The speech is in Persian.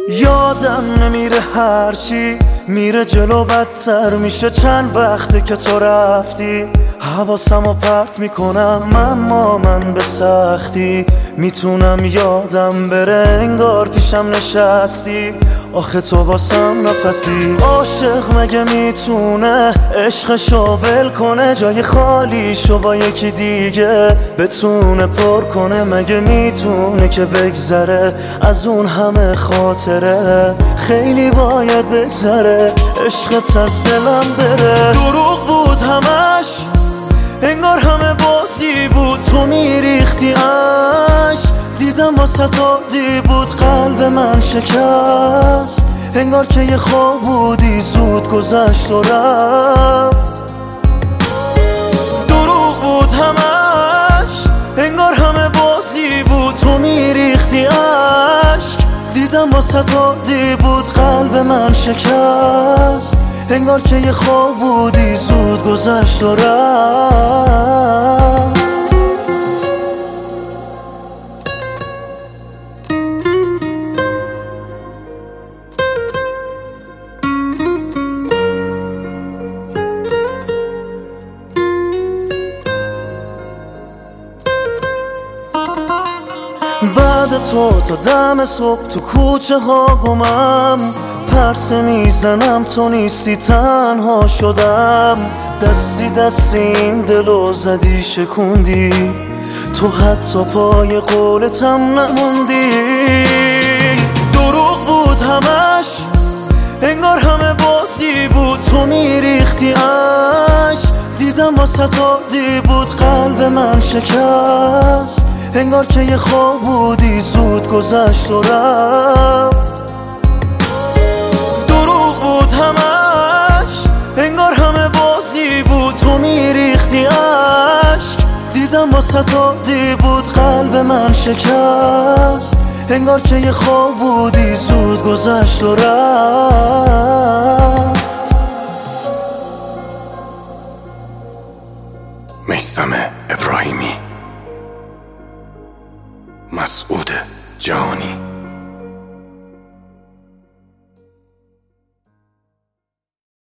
یادم نمیره هرچی میره جلو بدتر میشه. چند وقته که تو رفتی حواسمو پرت میکنم، اما من به سختی میتونم یادم بره انگار پیشم نشستی. آخه تو واسم نفسی. عاشق مگه میتونه عشقشو ول کنه، جای خالیشو با یکی دیگه بتونه پر کنه؟ مگه میتونه که بگذره از اون همه خاطره؟ خیلی باید بگذره عشقت از دلم بره. دروغ بود همش، انگار همه بازی بود، تو میریختی عشق. دیدم واسه عادی بود، قلب من شکست. انگار که یه خواب بودی زود گذشت و رفت. دروغ بود همش، انگار همه بازی بود، تو میریختی عشق. دیدم واسه عادی بود، قلب من شکست. انگار که یه خواب بودی زود گذشت و رفت. بعد تو تا دم صبح تو کوچه ها گمم، پرسه میزنم تو نیستی تنها شدم. دستی دستی این دلو زدی شکوندی، تو حتی پای قولتم نموندی. دروغ بود همش، انگار همه بازی بود، تو میریختی عشق. دیدم واسه عادی بود، قلب من شکست. انگار که یه خواب بودی زود گذشت و رفت. دروغ بود همش، انگار همه بازی بود، تو میریختی عشق. دیدم واسه عادی بود، قلب من شکست. انگار که یه خواب بودی زود گذشت و رفت. میثم ابراهیمی، مسعود جهانی.